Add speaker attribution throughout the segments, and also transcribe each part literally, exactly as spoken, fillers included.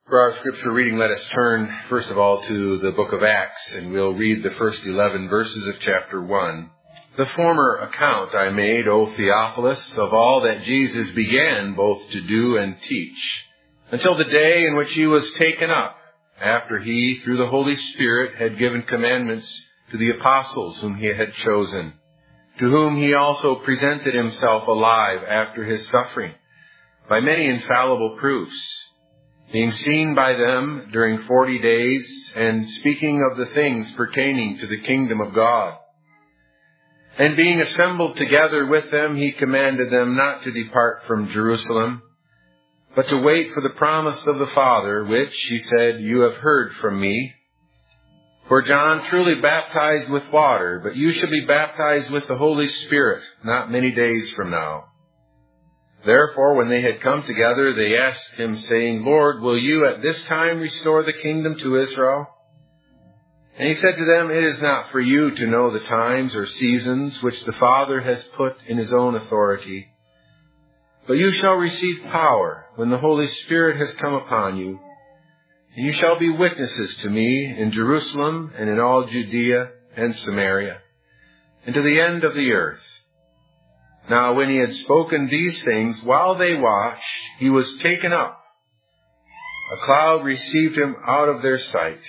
Speaker 1: For our scripture reading, let us turn, first of all, to the book of Acts, and we'll read the first eleven verses of chapter one. The former account I made, O Theophilus, of all that Jesus began both to do and teach, until the day in which he was taken up, after he, through the Holy Spirit, had given commandments to the apostles whom he had chosen, to whom he also presented himself alive after his suffering, by many infallible proofs, being seen by them during forty days, and speaking of the things pertaining to the kingdom of God. And being assembled together with them, he commanded them not to depart from Jerusalem, but to wait for the promise of the Father, which, he said, you have heard from me. For John truly baptized with water, but you shall be baptized with the Holy Spirit not many days from now. Therefore, when they had come together, they asked him, saying, Lord, will you at this time restore the kingdom to Israel? And he said to them, It is not for you to know the times or seasons which the Father has put in his own authority. But you shall receive power when the Holy Spirit has come upon you. And you shall be witnesses to me in Jerusalem and in all Judea and Samaria, and to the end of the earth. Now when he had spoken these things, while they watched, he was taken up. A cloud received him out of their sight.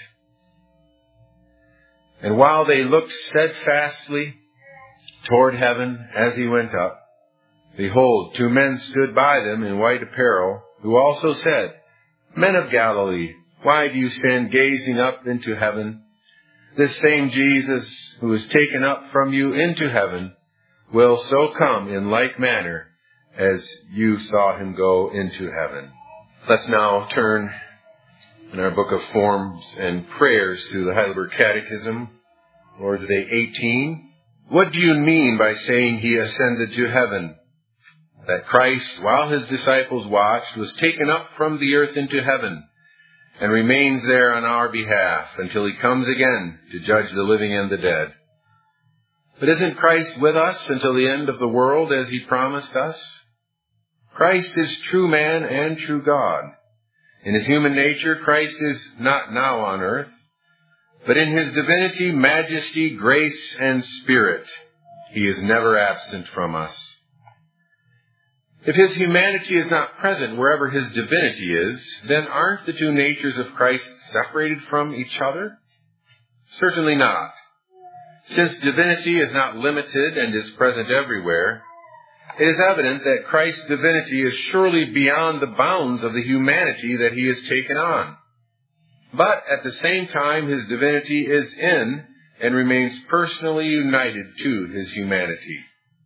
Speaker 1: And while they looked steadfastly toward heaven as he went up, behold, two men stood by them in white apparel, who also said, Men of Galilee, why do you stand gazing up into heaven? This same Jesus, who is taken up from you into heaven, will so come in like manner as you saw him go into heaven. Let's now turn in our book of forms and prayers to the Heidelberg Catechism, Lord's Day eighteen. What do you mean by saying he ascended to heaven? That Christ, while his disciples watched, was taken up from the earth into heaven and remains there on our behalf until he comes again to judge the living and the dead. But isn't Christ with us until the end of the world as he promised us? Christ is true man and true God. In his human nature, Christ is not now on earth, but in his divinity, majesty, grace, and spirit, he is never absent from us. If his humanity is not present wherever his divinity is, then aren't the two natures of Christ separated from each other? Certainly not. Since divinity is not limited and is present everywhere, it is evident that Christ's divinity is surely beyond the bounds of the humanity that he has taken on. But at the same time, his divinity is in and remains personally united to his humanity.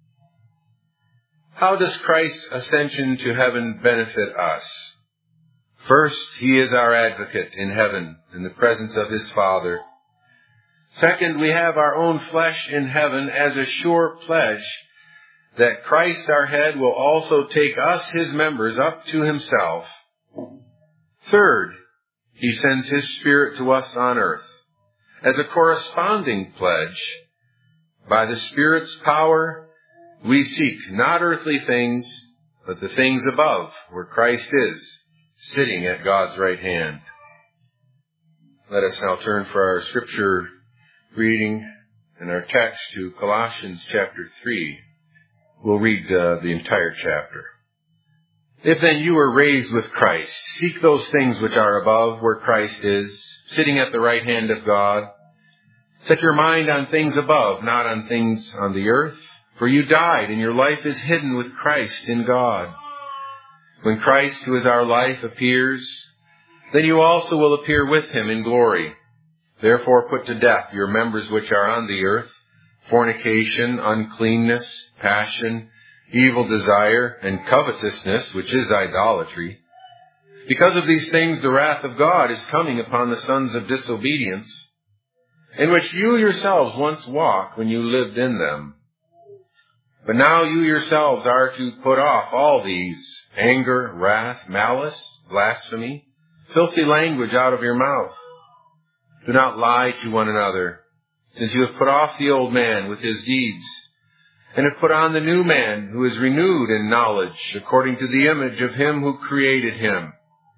Speaker 1: How does Christ's ascension to heaven benefit us? First, he is our advocate in heaven in the presence of his Father. Second, we have our own flesh in heaven as a sure pledge that Christ our head will also take us, his members, up to himself. Third, he sends his Spirit to us on earth as a corresponding pledge. By the Spirit's power, we seek not earthly things, but the things above, where Christ is, sitting at God's right hand. Let us now turn for our scripture reading in our text to Colossians chapter three. We'll read uh, the entire chapter. If then you were raised with Christ, seek those things which are above, where Christ is, sitting at the right hand of God. Set your mind on things above, not on things on the earth. For you died, and your life is hidden with Christ in God. When Christ, who is our life, appears, then you also will appear with him in glory. Therefore put to death your members which are on the earth, fornication, uncleanness, passion, evil desire, and covetousness, which is idolatry. Because of these things the wrath of God is coming upon the sons of disobedience, in which you yourselves once walked when you lived in them. But now you yourselves are to put off all these: anger, wrath, malice, blasphemy, filthy language out of your mouth. Do not lie to one another, since you have put off the old man with his deeds, and have put on the new man, who is renewed in knowledge according to the image of him who created him,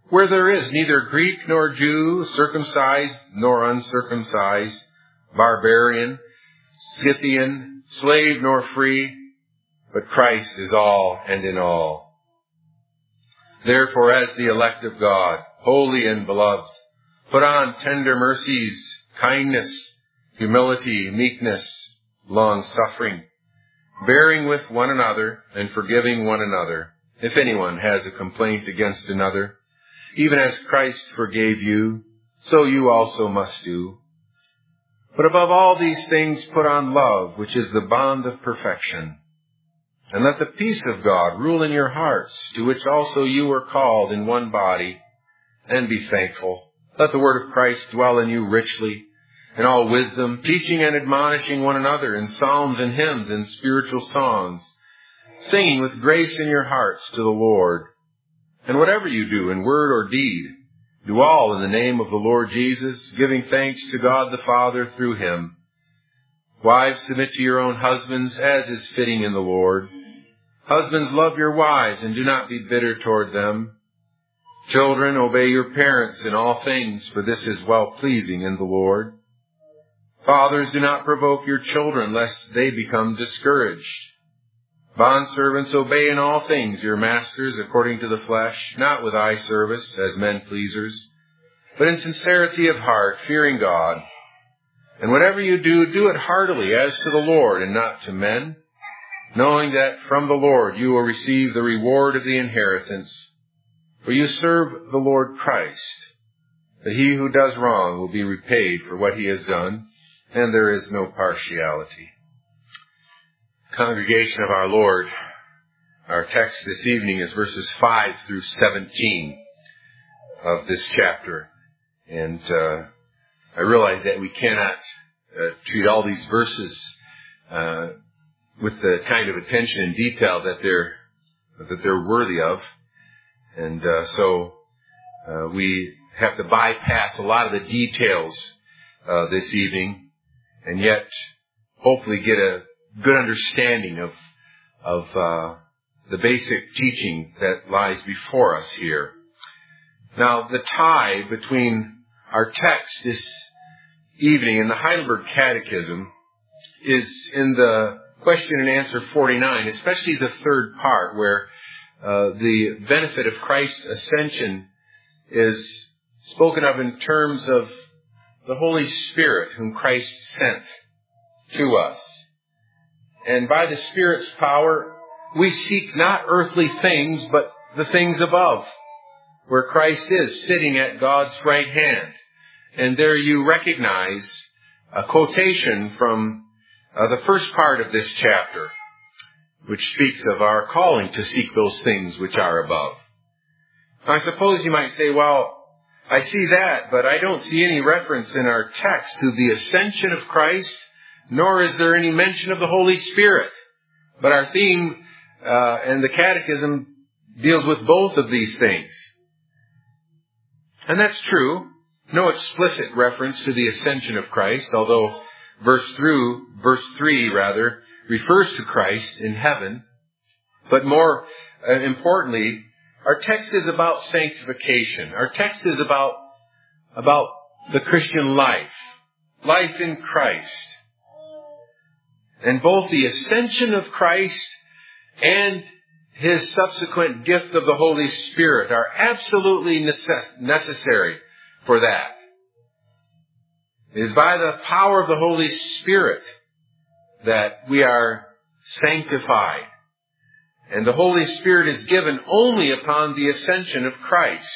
Speaker 1: where there is neither Greek nor Jew, circumcised nor uncircumcised, barbarian, Scythian, slave nor free, but Christ is all and in all. Therefore, as the elect of God, holy and beloved, put on tender mercies, kindness, humility, meekness, long-suffering, bearing with one another and forgiving one another, if anyone has a complaint against another. Even as Christ forgave you, so you also must do. But above all these things put on love, which is the bond of perfection. And let the peace of God rule in your hearts, to which also you were called in one body, and be thankful. Let the word of Christ dwell in you richly, in all wisdom, teaching and admonishing one another in psalms and hymns and spiritual songs, singing with grace in your hearts to the Lord. And whatever you do in word or deed, do all in the name of the Lord Jesus, giving thanks to God the Father through him. Wives, submit to your own husbands, as is fitting in the Lord. Husbands, love your wives, and do not be bitter toward them. Children, obey your parents in all things, for this is well-pleasing in the Lord. Fathers, do not provoke your children, lest they become discouraged. Bondservants, obey in all things your masters according to the flesh, not with eye service as men pleasers, but in sincerity of heart, fearing God. And whatever you do, do it heartily as to the Lord and not to men, knowing that from the Lord you will receive the reward of the inheritance. For you serve the Lord Christ, that he who does wrong will be repaid for what he has done, and there is no partiality. Congregation of our Lord, our text this evening is verses five through seventeen of this chapter. And uh, I realize that we cannot uh, treat all these verses uh, with the kind of attention and detail that they're that they're worthy of. And uh, so uh, we have to bypass a lot of the details uh, this evening, and yet hopefully get a good understanding of of uh, the basic teaching that lies before us here. Now, the tie between our text this evening and the Heidelberg Catechism is in the question and answer forty-nine, especially the third part, where uh, the benefit of Christ's ascension is spoken of in terms of the Holy Spirit whom Christ sent to us. And by the Spirit's power, we seek not earthly things, but the things above, where Christ is sitting at God's right hand. And there you recognize a quotation from uh, the first part of this chapter, which speaks of our calling to seek those things which are above. I suppose you might say, well, I see that, but I don't see any reference in our text to the ascension of Christ, nor is there any mention of the Holy Spirit. But our theme uh, and the Catechism deals with both of these things. And that's true. No explicit reference to the ascension of Christ, although verse through verse three rather refers to Christ in heaven. But more uh, importantly, our text is about sanctification. Our text is about about the Christian life, life in Christ. And both the ascension of Christ and his subsequent gift of the Holy Spirit are absolutely necess- necessary for that. It is by the power of the Holy Spirit that we are sanctified. And the Holy Spirit is given only upon the ascension of Christ.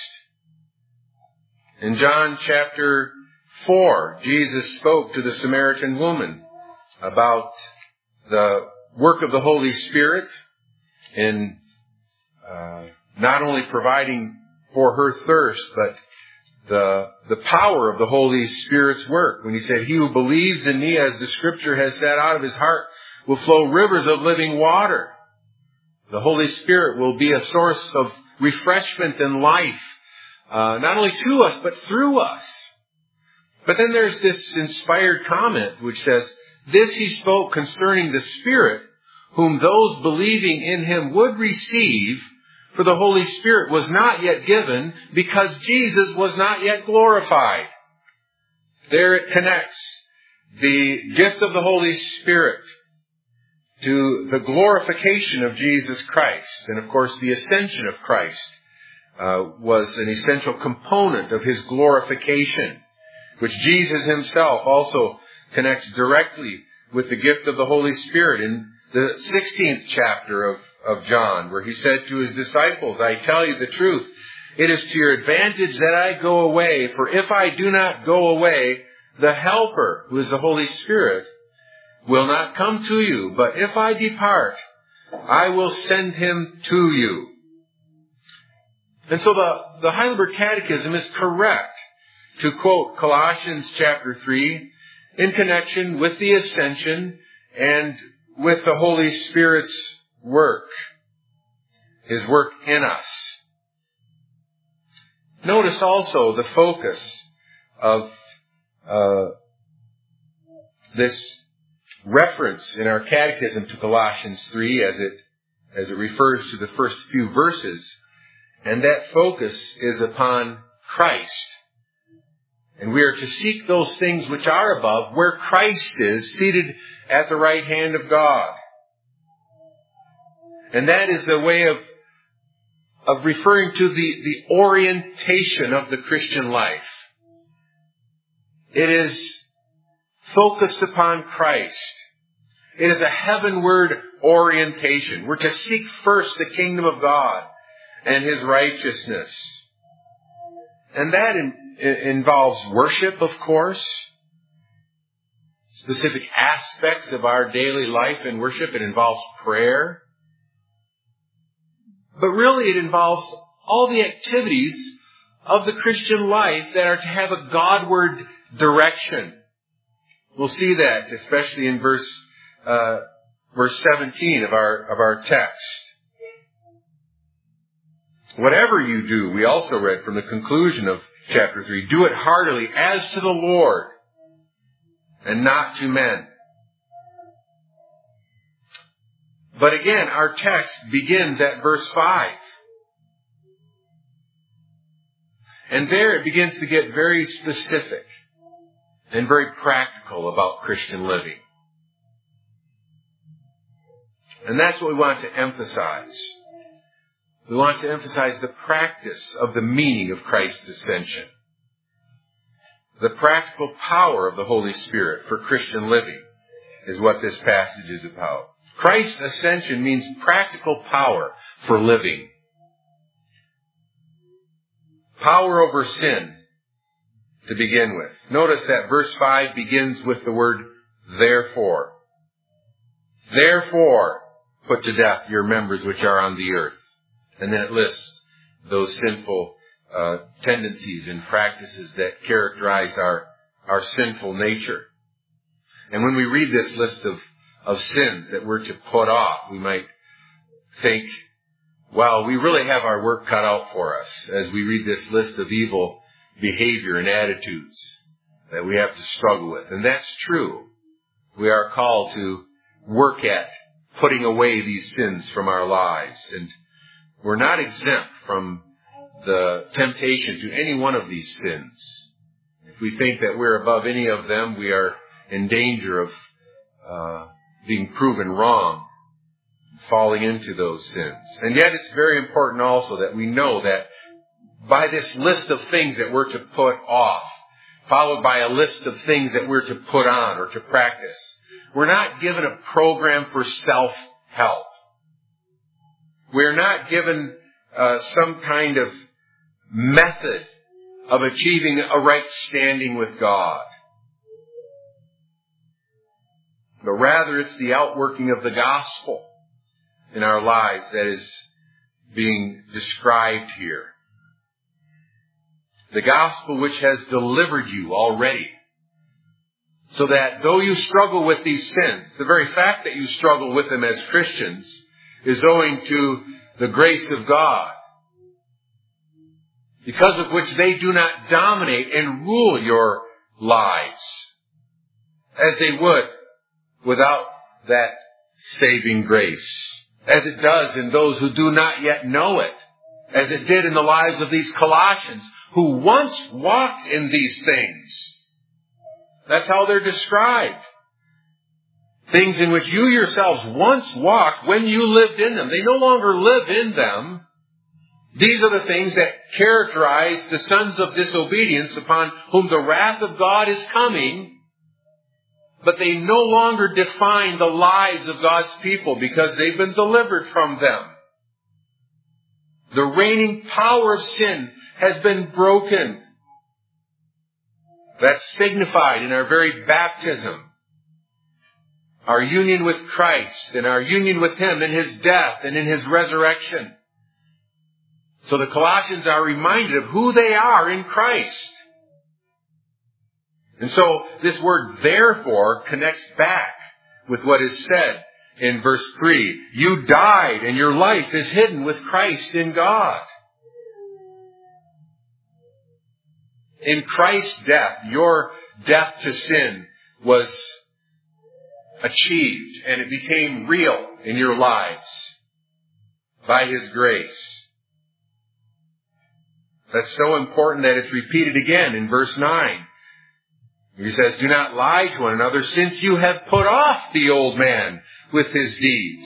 Speaker 1: In John chapter four, Jesus spoke to the Samaritan woman about the work of the Holy Spirit in uh, not only providing for her thirst, but the the power of the Holy Spirit's work. When he said, "He who believes in me, as the Scripture has said, out of his heart will flow rivers of living water." The Holy Spirit will be a source of refreshment and life, uh, not only to us, but through us. But then there's this inspired comment which says, "This he spoke concerning the Spirit, whom those believing in him would receive, for the Holy Spirit was not yet given because Jesus was not yet glorified. There it connects the gift of the Holy Spirit to the glorification of Jesus Christ. And of course, the ascension of Christ uh, was an essential component of His glorification, which Jesus Himself also connects directly with the gift of the Holy Spirit in the sixteenth chapter of, of John, where He said to His disciples, I tell you the truth, it is to your advantage that I go away, for if I do not go away, the Helper, who is the Holy Spirit, will not come to you. But if I depart, I will send Him to you. And so the, the Heidelberg Catechism is correct to quote Colossians chapter three in connection with the ascension and with the Holy Spirit's work, His work in us. Notice also the focus of uh, this reference in our catechism to Colossians three as it as it refers to the first few verses, and that focus is upon Christ. And we are to seek those things which are above, where Christ is, seated at the right hand of God. And that is a way of, of referring to the, the orientation of the Christian life. It is focused upon Christ. It is a heavenward orientation. We're to seek first the kingdom of God and His righteousness. And that in, involves worship, of course. Specific aspects of our daily life in worship. It involves prayer. But really it involves all the activities of the Christian life that are to have a Godward direction. We'll see that, especially in verse uh, verse seventeen of our of our text. Whatever you do, we also read from the conclusion of chapter three, do it heartily as to the Lord and not to men. But again, our text begins at verse five. And there it begins to get very specific and very practical about Christian living. And that's what we want to emphasize. We want to emphasize the practice of the meaning of Christ's ascension. The practical power of the Holy Spirit for Christian living is what this passage is about. Christ's ascension means practical power for living. Power over sin, to begin with. Notice that verse five begins with the word therefore. Therefore, put to death your members which are on the earth. And then it lists those sinful uh, tendencies and practices that characterize our, our sinful nature. And when we read this list of, of sins that we're to put off, we might think, well, we really have our work cut out for us as we read this list of evil behavior and attitudes that we have to struggle with. And that's true. We are called to work at putting away these sins from our lives. And we're not exempt from the temptation to any one of these sins. If we think that we're above any of them, we are in danger of uh, being proven wrong, falling into those sins. And yet it's very important also that we know that by this list of things that we're to put off, followed by a list of things that we're to put on or to practice, we're not given a program for self-help. We're not given uh, some kind of method of achieving a right standing with God. But rather it's the outworking of the gospel in our lives that is being described here. The gospel which has delivered you already. So that though you struggle with these sins, the very fact that you struggle with them as Christians is owing to the grace of God, because of which they do not dominate and rule your lives as they would without that saving grace, as it does in those who do not yet know it. as it did in the lives of these Colossians, who once walked in these things. That's how they're described. Things in which you yourselves once walked when you lived in them. They no longer live in them. These are the things that characterize the sons of disobedience upon whom the wrath of God is coming. But they no longer define the lives of God's people because they've been delivered from them. The reigning power of sin has been broken. That's signified in our very baptism. Our union with Christ and our union with Him in His death and in His resurrection. So the Colossians are reminded of who they are in Christ. And so this word therefore connects back with what is said in verse three. You died and your life is hidden with Christ in God. In Christ's death, your death to sin was achieved and it became real in your lives by His grace. That's so important that it's repeated again in verse nine. He says, do not lie to one another, since you have put off the old man with his deeds.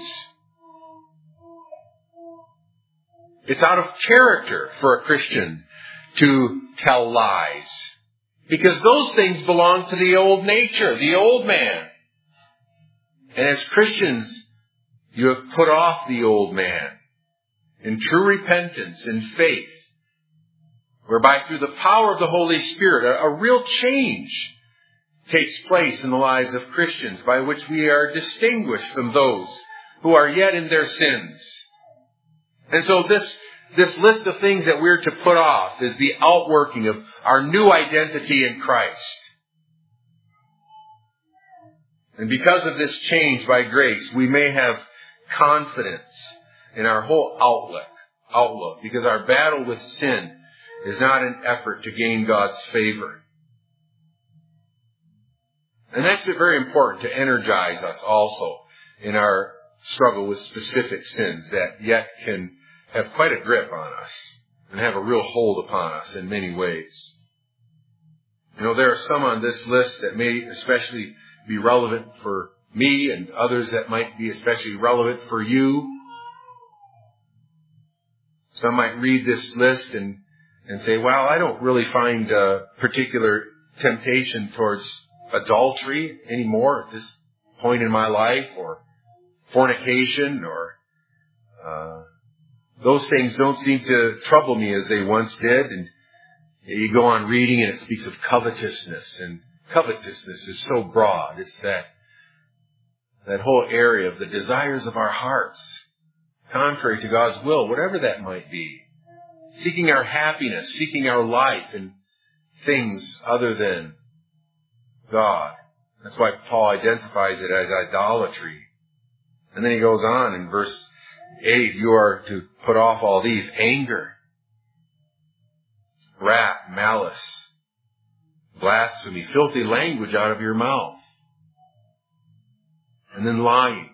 Speaker 1: It's out of character for a Christian to tell lies, because those things belong to the old nature, the old man. And as Christians, you have put off the old man in true repentance and faith, whereby through the power of the Holy Spirit, a, a real change takes place in the lives of Christians, by which we are distinguished from those who are yet in their sins. And so this, this list of things that we're to put off is the outworking of our new identity in Christ. And because of this change by grace, we may have confidence in our whole outlook, outlook, because our battle with sin is not an effort to gain God's favor. And that's very important to energize us also in our struggle with specific sins that yet can have quite a grip on us and have a real hold upon us in many ways. You know, there are some on this list that may especially be relevant for me and others that might be especially relevant for you. Some might read this list and, and say, well, I don't really find a particular temptation towards adultery anymore at this point in my life, or fornication, or uh, those things don't seem to trouble me as they once did. And you go on reading and it speaks of covetousness, and covetousness is so broad. It's that that whole area of the desires of our hearts, contrary to God's will, whatever that might be. Seeking our happiness, seeking our life in things other than God. That's why Paul identifies it as idolatry. And then he goes on in verse eight, you are to put off all these: anger, wrath, malice, blasphemy, filthy language out of your mouth. And then lying.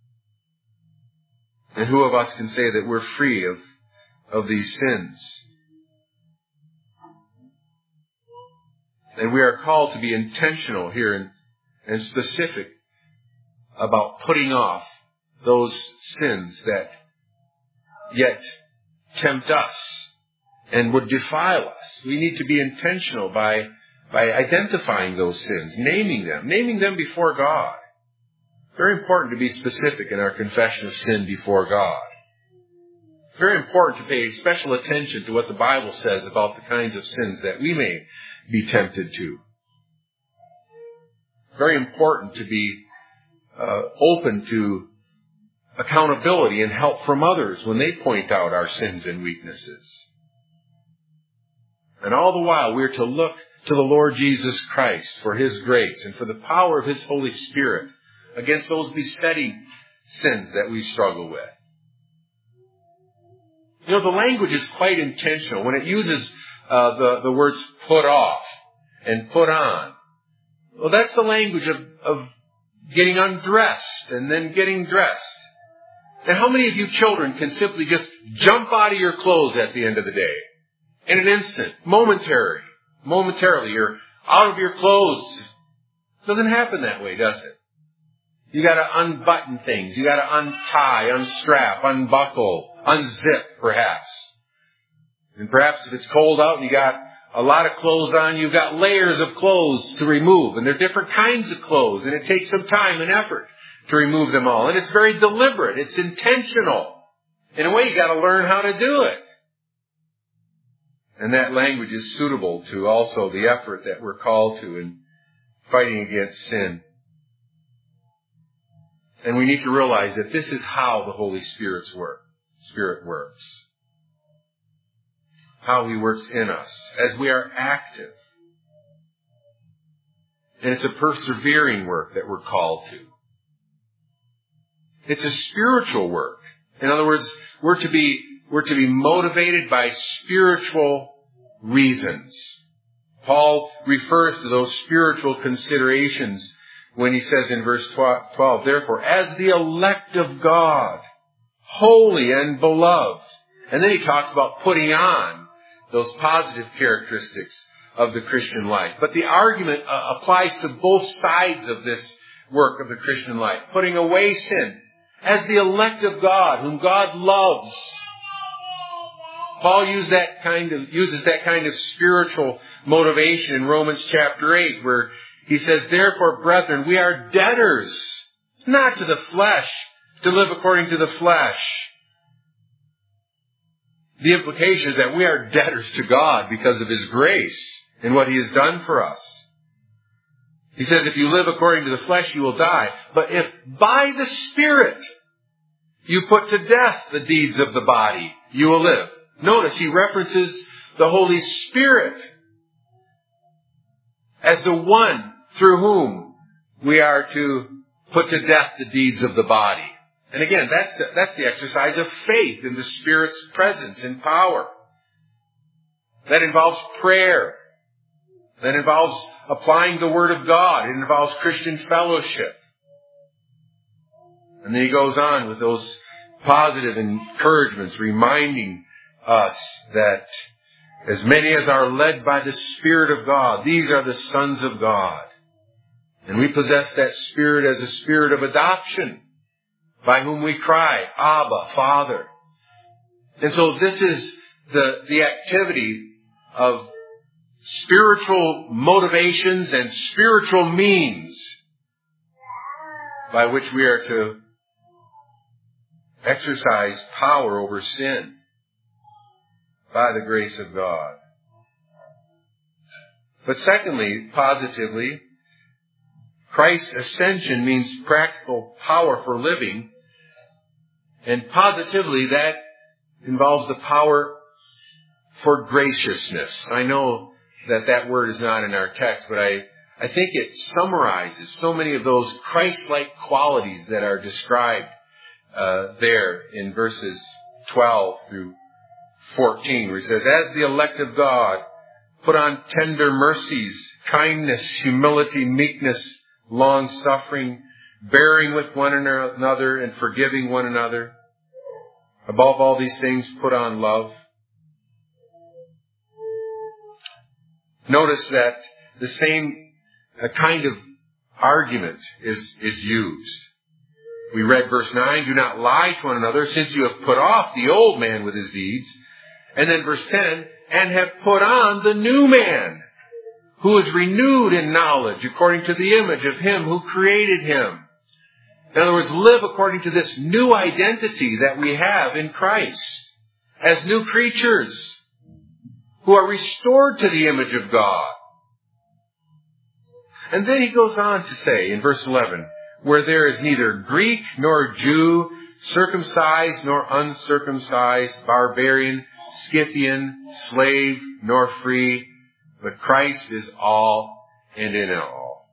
Speaker 1: And who of us can say that we're free of, of these sins? And we are called to be intentional here and, and specific about putting off those sins that yet tempt us and would defile us. We need to be intentional by, by identifying those sins, naming them, naming them before God. It's very important to be specific in our confession of sin before God. It's very important to pay special attention to what the Bible says about the kinds of sins that we may be tempted to. It's very important to be uh, open to accountability and help from others when they point out our sins and weaknesses. And all the while we're to look to the Lord Jesus Christ for His grace and for the power of His Holy Spirit against those besetting sins that we struggle with. You know, the language is quite intentional when it uses uh, the, the words put off and put on. Well, that's the language of, of getting undressed and then getting dressed. And how many of you children can simply just jump out of your clothes at the end of the day? In an instant, momentary, momentarily, you're out of your clothes. It doesn't happen that way, does it? You gotta unbutton things. You gotta untie, unstrap, unbuckle, unzip, perhaps. And perhaps if it's cold out and you got a lot of clothes on, you've got layers of clothes to remove. And they're different kinds of clothes. And it takes some time and effort to remove them all. And it's very deliberate. It's intentional. In a way, you gotta learn how to do it. And that language is suitable to also the effort that we're called to in fighting against sin. And we need to realize that this is how the Holy Spirit's work, Spirit works. How He works in us as we are active. And it's a persevering work that we're called to. It's a spiritual work. In other words, we're to be, we're to be motivated by spiritual reasons. Paul refers to those spiritual considerations when he says in verse twelve, therefore, as the elect of God, holy and beloved. And then he talks about putting on those positive characteristics of the Christian life. But the argument uh, applies to both sides of this work of the Christian life. Putting away sin as the elect of God, whom God loves. Paul used that kind of, uses that kind of spiritual motivation in Romans chapter eight, where he says, therefore, brethren, we are debtors, not to the flesh, to live according to the flesh. The implication is that we are debtors to God because of His grace and what He has done for us. He says, if you live according to the flesh, you will die. But if by the Spirit you put to death the deeds of the body, you will live. Notice he references the Holy Spirit as the one through whom we are to put to death the deeds of the body. And again, that's the, that's the exercise of faith in the Spirit's presence and power. That involves prayer. That involves applying the Word of God. It involves Christian fellowship. And then he goes on with those positive encouragements, reminding us that as many as are led by the Spirit of God, these are the sons of God. And we possess that Spirit as a spirit of adoption, by whom we cry, Abba, Father. And so this is the, the activity of spiritual motivations and spiritual means by which we are to exercise power over sin by the grace of God. But secondly, positively, Christ's ascension means practical power for living. And positively, that involves the power for graciousness. I know that that word is not in our text, but I, I think it summarizes so many of those Christ-like qualities that are described uh, there in verses twelve through fourteen, where he says, as the elect of God, put on tender mercies, kindness, humility, meekness, long-suffering, bearing with one another and forgiving one another. Above all these things, put on love. Notice that the same uh, kind of argument is, is used. We read verse nine, do not lie to one another, since you have put off the old man with his deeds. And then verse ten, and have put on the new man, who is renewed in knowledge according to the image of Him who created him. In other words, live according to this new identity that we have in Christ as new creatures who are restored to the image of God. And then he goes on to say in verse eleven, where there is neither Greek nor Jew, circumcised nor uncircumcised, barbarian, Scythian, slave nor free, but Christ is all and in all.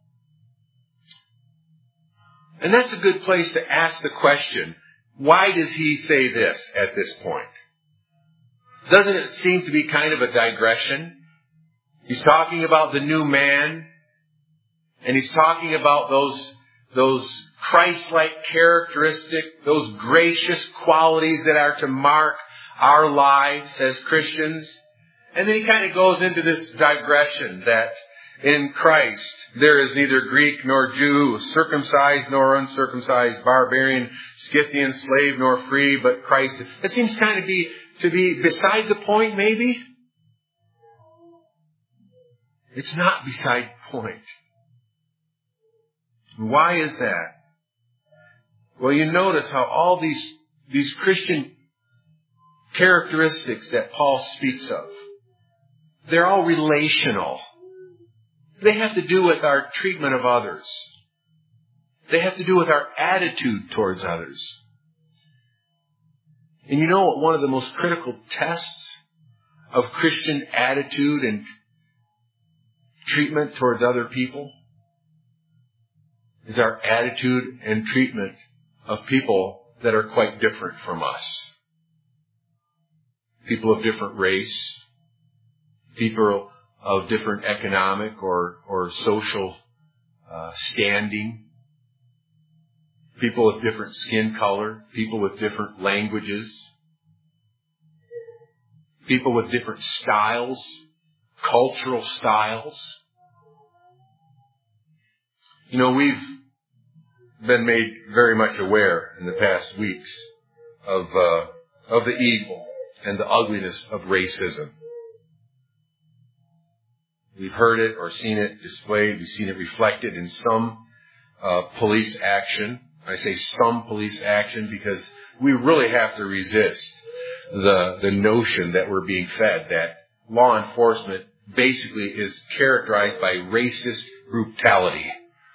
Speaker 1: And that's a good place to ask the question, why does he say this at this point? Doesn't it seem to be kind of a digression? He's talking about the new man, and he's talking about those, those Christ-like characteristics, those gracious qualities that are to mark our lives as Christians. And then he kind of goes into this digression that in Christ there is neither Greek nor Jew, circumcised nor uncircumcised, barbarian, Scythian, slave nor free, but Christ. That seems kind of be to be beside the point, maybe. It's not beside the point. Why is that? Well, you notice how all these, these Christian characteristics that Paul speaks of, they're all relational. They have to do with our treatment of others. They have to do with our attitude towards others. And you know what one of the most critical tests of Christian attitude and treatment towards other people is our attitude and treatment of people that are quite different from us. People of different race, people of different economic or, or social uh, standing, people with different skin color, people with different languages, people with different styles, cultural styles. You know, we've been made very much aware in the past weeks of uh, of the evil and the ugliness of racism. We've heard it or seen it displayed. We've seen it reflected in some uh, police action. I say some police action because we really have to resist the the notion that we're being fed that law enforcement basically is characterized by racist brutality.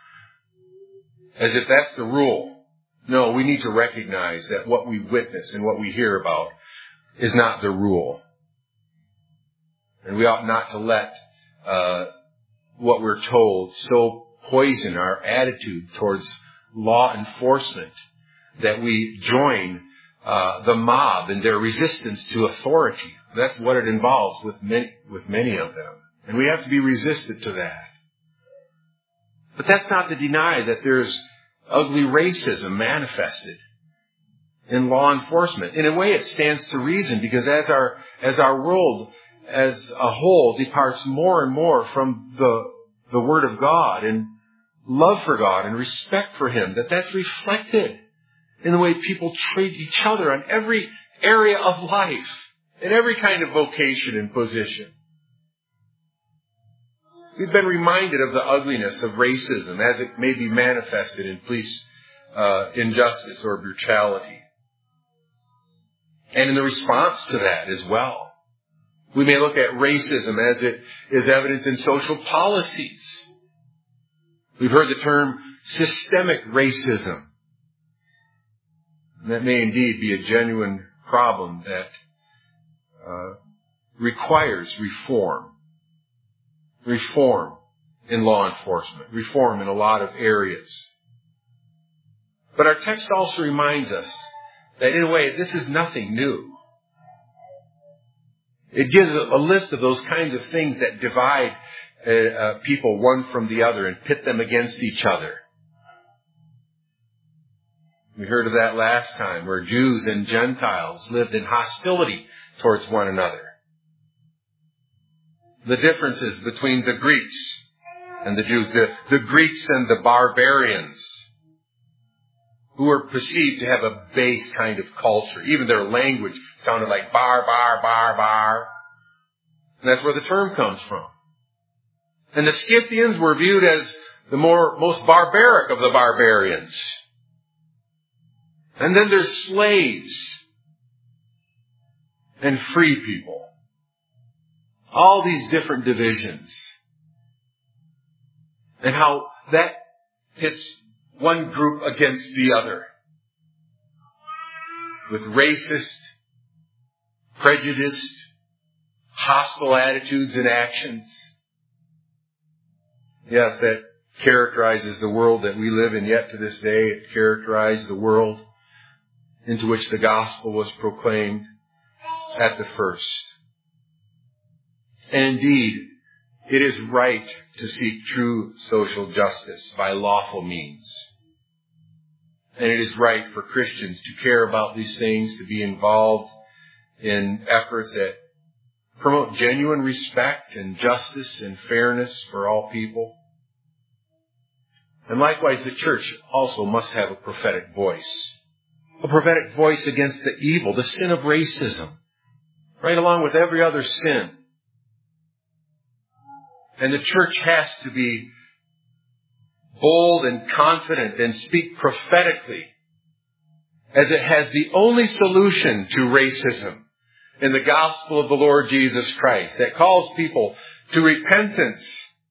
Speaker 1: As if that's the rule. No, we need to recognize that what we witness and what we hear about is not the rule. And we ought not to let uh, what we're told so poison our attitude towards law enforcement that we join uh, the mob in their resistance to authority. That's what it involves with many, with many of them. And we have to be resistant to that. But that's not to deny that there's ugly racism manifested in law enforcement. In a way, it stands to reason because as our as our world as a whole departs more and more from the the Word of God and love for God and respect for Him, that that's reflected in the way people treat each other on every area of life, in every kind of vocation and position. We've been reminded of the ugliness of racism as it may be manifested in police uh, injustice or brutality. And in the response to that as well. We may look at racism as it is evident in social policies. We've heard the term systemic racism. And that may indeed be a genuine problem that uh, requires reform. Reform in law enforcement. Reform in a lot of areas. But our text also reminds us that in a way this is nothing new. It gives a list of those kinds of things that divide uh, uh, people one from the other and pit them against each other. We heard of that last time, where Jews and Gentiles lived in hostility towards one another. The differences between the Greeks and the Jews, the, the Greeks and the barbarians, who were perceived to have a base kind of culture. Even their language sounded like bar, bar, bar, bar. And that's where the term comes from. And the Scythians were viewed as the more most barbaric of the barbarians. And then there's slaves and free people. All these different divisions. And how that hits one group against the other. With racist, prejudiced, hostile attitudes and actions. Yes, that characterizes the world that we live in yet to this day. It characterized the world into which the gospel was proclaimed at the first. And indeed, it is right to seek true social justice by lawful means. And it is right for Christians to care about these things, to be involved in efforts that promote genuine respect and justice and fairness for all people. And likewise, the church also must have a prophetic voice. A prophetic voice against the evil, the sin of racism, right along with every other sin. And the church has to be bold and confident and speak prophetically, as it has the only solution to racism in the gospel of the Lord Jesus Christ, that calls people to repentance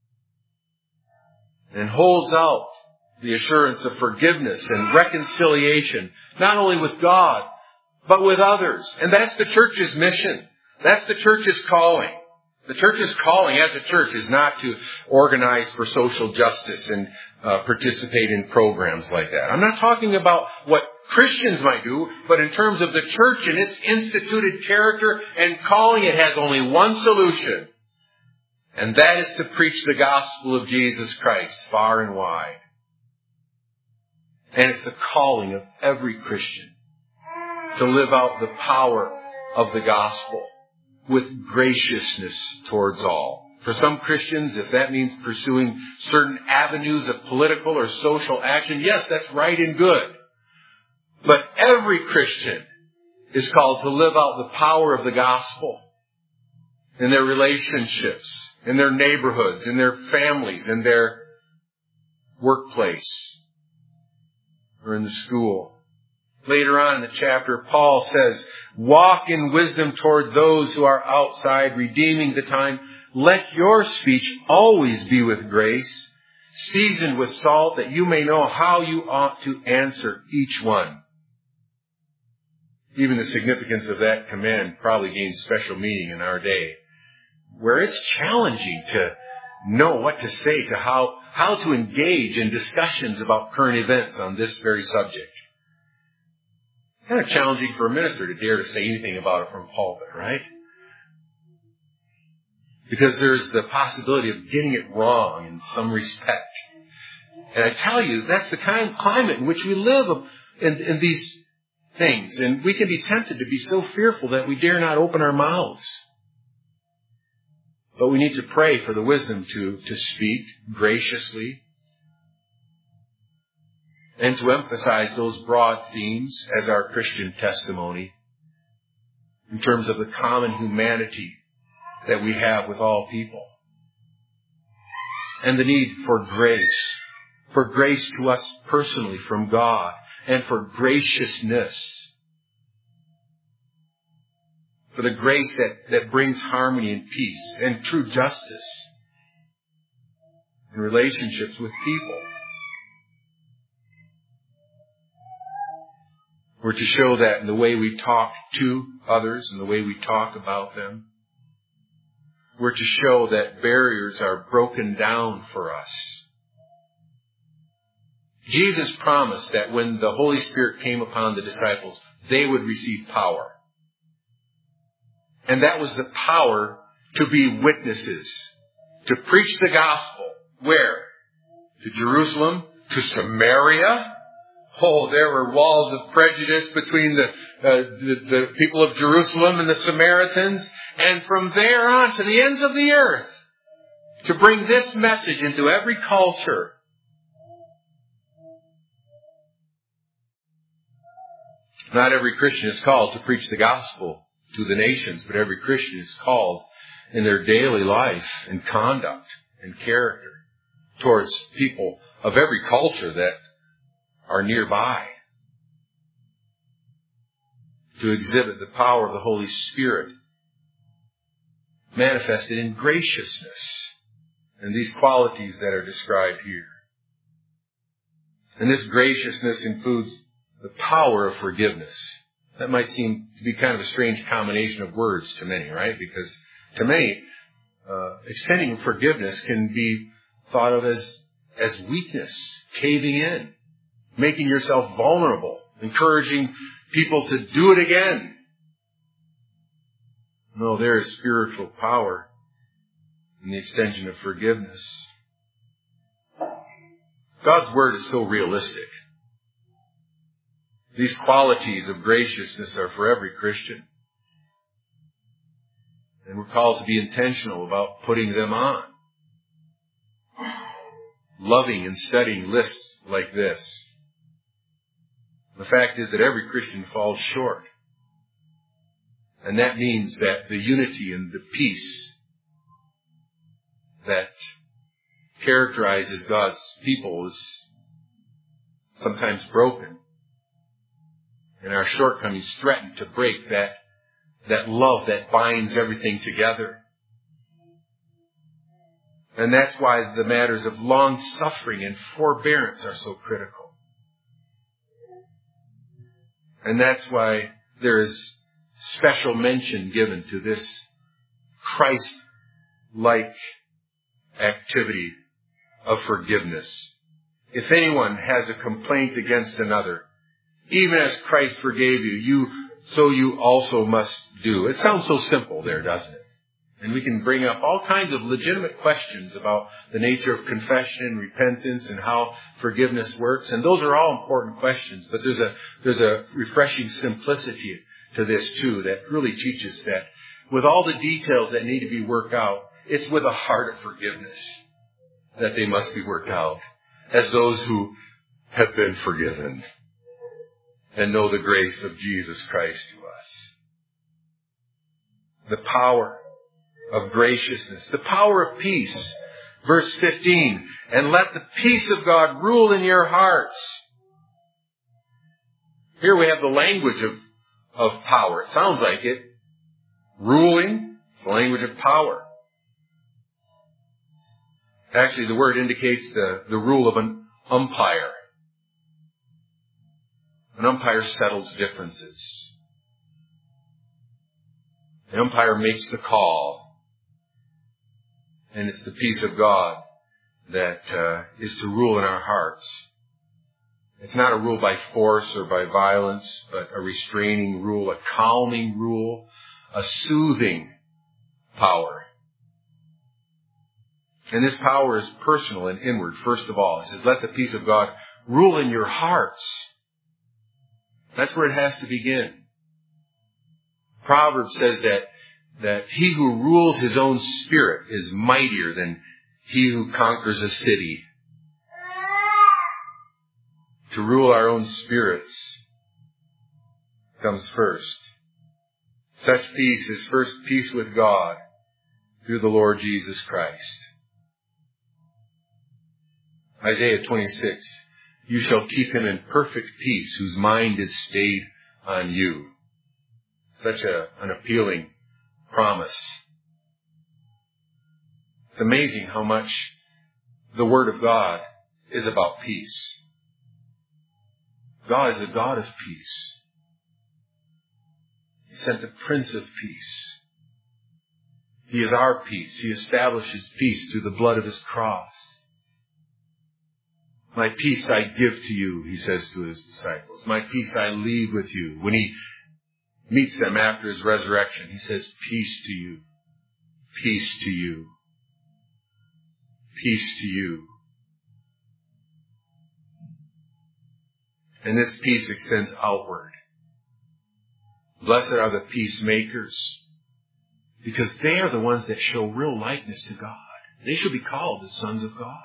Speaker 1: and holds out the assurance of forgiveness and reconciliation, not only with God, but with others. And that's the church's mission. That's the church's calling. The church's calling as a church is not to organize for social justice and uh, participate in programs like that. I'm not talking about what Christians might do, but in terms of the church and its instituted character and calling, it has only one solution. And that is to preach the gospel of Jesus Christ far and wide. And it's the calling of every Christian to live out the power of the gospel with graciousness towards all. For some Christians, if that means pursuing certain avenues of political or social action, yes, that's right and good. But every Christian is called to live out the power of the gospel in their relationships, in their neighborhoods, in their families, in their workplace, or in the school. Later on in the chapter, Paul says, walk in wisdom toward those who are outside, redeeming the time. Let your speech always be with grace, seasoned with salt, that you may know how you ought to answer each one. Even the significance of that command probably gains special meaning in our day, where it's challenging to know what to say, to how, how to engage in discussions about current events on this very subject. It's kind of challenging for a minister to dare to say anything about it from pulpit, right? Because there's the possibility of getting it wrong in some respect. And I tell you, that's the kind of climate in which we live in, in these things. And we can be tempted to be so fearful that we dare not open our mouths. But we need to pray for the wisdom to, to speak graciously and to emphasize those broad themes as our Christian testimony in terms of the common humanity that we have with all people. And the need for grace, for grace to us personally from God, and for graciousness, for the grace that, that brings harmony and peace and true justice in relationships with people. We're to show that in the way we talk to others and the way we talk about them. We're to show that barriers are broken down for us. Jesus promised that when the Holy Spirit came upon the disciples, they would receive power. And that was the power to be witnesses, to preach the gospel. Where? To Jerusalem, to Samaria. Oh, there were walls of prejudice between the, uh, the, the people of Jerusalem and the Samaritans. And from there on to the ends of the earth, to bring this message into every culture. Not every Christian is called to preach the gospel to the nations, but every Christian is called in their daily life and conduct and character towards people of every culture that are nearby, to exhibit the power of the Holy Spirit manifested in graciousness and these qualities that are described here. And this graciousness includes the power of forgiveness. That might seem to be kind of a strange combination of words to many, right? Because to many, uh, extending forgiveness can be thought of as, as weakness, caving in, making yourself vulnerable, encouraging people to do it again. No, there is spiritual power in the extension of forgiveness. God's Word is so realistic. These qualities of graciousness are for every Christian. And we're called to be intentional about putting them on. Loving and studying lists like this. The fact is that every Christian falls short. And that means that the unity and the peace that characterizes God's people is sometimes broken. And our shortcomings threaten to break that, that love that binds everything together. And that's why the matters of long suffering and forbearance are so critical. And that's why there is special mention given to this Christ-like activity of forgiveness. If anyone has a complaint against another, even as Christ forgave you, you so you also must do. It sounds so simple there, doesn't it? And we can bring up all kinds of legitimate questions about the nature of confession and repentance and how forgiveness works. And those are all important questions. But there's a there's a refreshing simplicity to this too that really teaches that with all the details that need to be worked out, it's with a heart of forgiveness that they must be worked out as those who have been forgiven and know the grace of Jesus Christ to us. The power of graciousness, the power of peace. Verse fifteen, and let the peace of God rule in your hearts. Here we have the language of, of power. It sounds like it. Ruling, it's the language of power. Actually, the word indicates the, the rule of an umpire. An umpire settles differences. The umpire makes the call. And it's the peace of God that uh, is to rule in our hearts. It's not a rule by force or by violence, but a restraining rule, a calming rule, a soothing power. And this power is personal and inward, first of all. It says, let the peace of God rule in your hearts. That's where it has to begin. Proverbs says that, that he who rules his own spirit is mightier than he who conquers a city. To rule our own spirits comes first. Such peace is first peace with God through the Lord Jesus Christ. Isaiah twenty-six, you shall keep him in perfect peace whose mind is stayed on you. Such a, an appealing promise. It's amazing how much the Word of God is about peace. God is a God of peace. He sent the Prince of Peace. He is our peace. He establishes peace through the blood of His cross. My peace I give to you, He says to His disciples. My peace I leave with you. When He meets them after His resurrection, He says, peace to you. Peace to you. Peace to you. And this peace extends outward. Blessed are the peacemakers, because they are the ones that show real likeness to God. They shall be called the sons of God.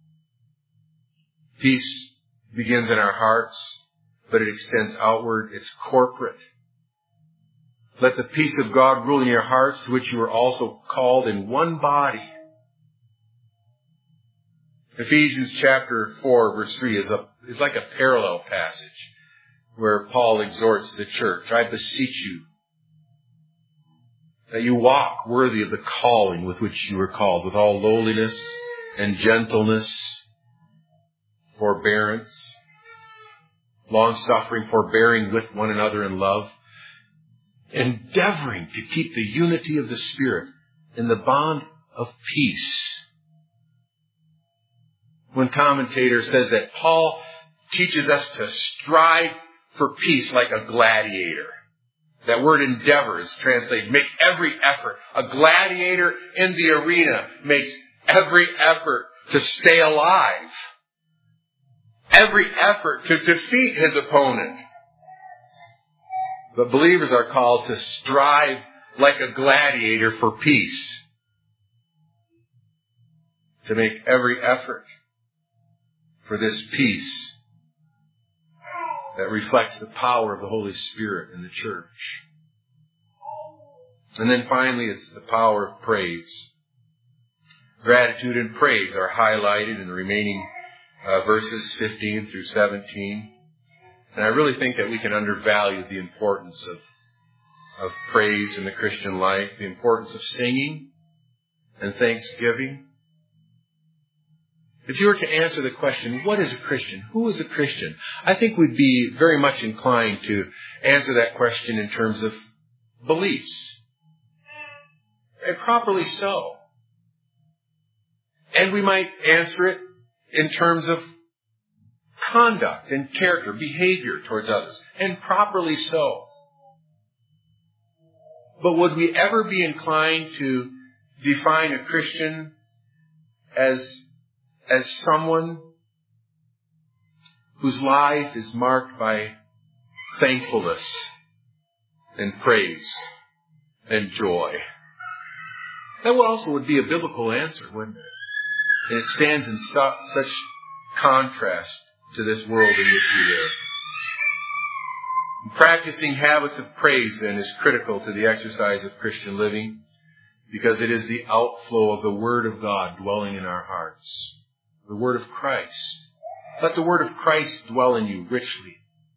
Speaker 1: Peace begins in our hearts, but it extends outward. It's corporate. Let the peace of God rule in your hearts, to which you are also called in one body. Ephesians chapter four, verse three is a is like a parallel passage where Paul exhorts the church. I beseech you that you walk worthy of the calling with which you were called, with all lowliness and gentleness, forbearance, long-suffering, forbearing with one another in love, endeavoring to keep the unity of the Spirit in the bond of peace. One commentator says that Paul teaches us to strive for peace like a gladiator. That word endeavor is translated, make every effort. A gladiator in the arena makes every effort to stay alive. Every effort to defeat his opponent. But believers are called to strive like a gladiator for peace, to make every effort for this peace that reflects the power of the Holy Spirit in the church. And then finally, it's the power of praise. Gratitude and praise are highlighted in the remaining uh, verses fifteen through seventeen. And I really think that we can undervalue the importance of, of praise in the Christian life, the importance of singing and thanksgiving. If you were to answer the question, what is a Christian? Who is a Christian? I think we'd be very much inclined to answer that question in terms of beliefs. And properly so. And we might answer it in terms of conduct and character, behavior towards others. And properly so. But would we ever be inclined to define a Christian as, as someone whose life is marked by thankfulness and praise and joy? That also would be a biblical answer, wouldn't it? And it stands in such contrast to this world in which we live. Practicing habits of praise, then, is critical to the exercise of Christian living because it is the outflow of the Word of God dwelling in our hearts. The Word of Christ. Let the Word of Christ dwell in you richly.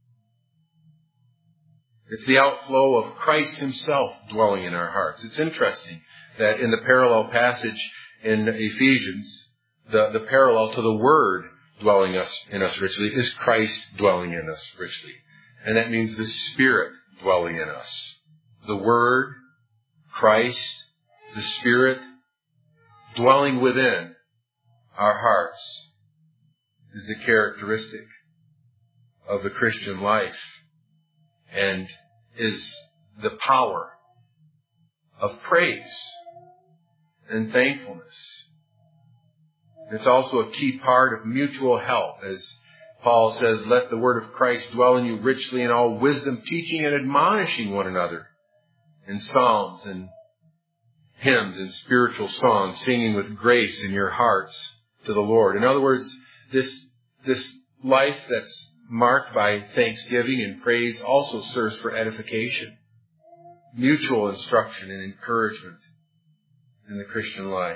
Speaker 1: It's the outflow of Christ Himself dwelling in our hearts. It's interesting that in the parallel passage in Ephesians, the, the parallel to the Word dwelling us in us richly is Christ dwelling in us richly. And that means the Spirit dwelling in us. The Word, Christ, the Spirit dwelling within our hearts is the characteristic of the Christian life and is the power of praise and thankfulness. It's also a key part of mutual help. As Paul says, let the word of Christ dwell in you richly in all wisdom, teaching and admonishing one another in psalms and hymns and spiritual songs, singing with grace in your hearts to the Lord. In other words, this, this life that's marked by thanksgiving and praise also serves for edification, mutual instruction and encouragement in the Christian life.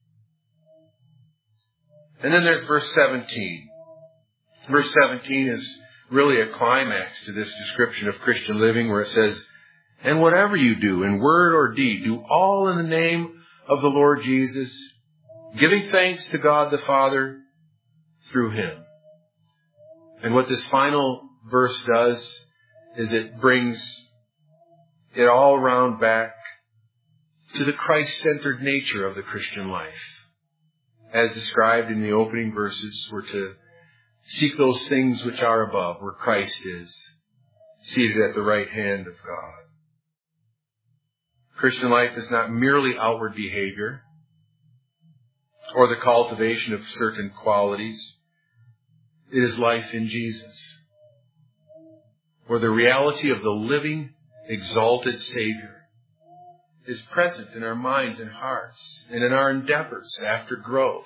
Speaker 1: And then there's verse seventeen. Verse seventeen is really a climax to this description of Christian living where it says, and whatever you do in word or deed, do all in the name of the Lord Jesus, giving thanks to God the Father through Him. And what this final verse does is it brings it all around back to the Christ-centered nature of the Christian life. As described in the opening verses, we're to seek those things which are above, where Christ is, seated at the right hand of God. Christian life is not merely outward behavior or the cultivation of certain qualities. It is life in Jesus, where the reality of the living, exalted Savior is present in our minds and hearts and in our endeavors after growth.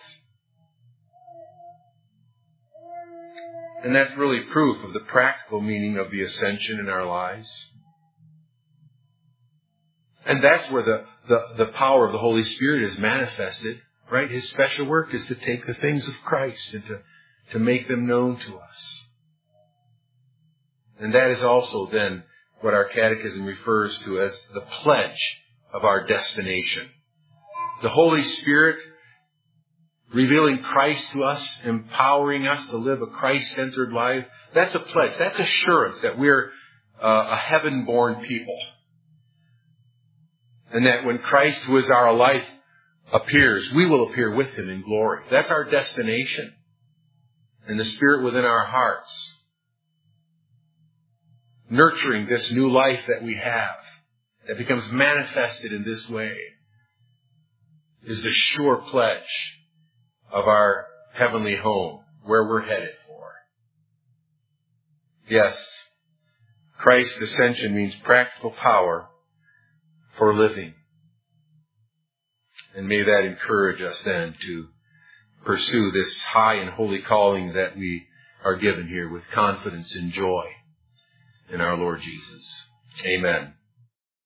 Speaker 1: And that's really proof of the practical meaning of the ascension in our lives. And that's where the, the, the power of the Holy Spirit is manifested, right? His special work is to take the things of Christ and to, to make them known to us. And that is also then what our catechism refers to as the pledge of our destination. The Holy Spirit revealing Christ to us, empowering us to live a Christ-centered life. That's a pledge. That's assurance that we're uh, a heaven-born people. And that when Christ, who is our life, appears, we will appear with Him in glory. That's our destination. And the Spirit within our hearts, nurturing this new life that we have, that becomes manifested in this way, is the sure pledge of our heavenly home, where we're headed for. Yes, Christ's ascension means practical power for living. And may that encourage us then to pursue this high and holy calling that we are given here with confidence and joy in our Lord Jesus. Amen.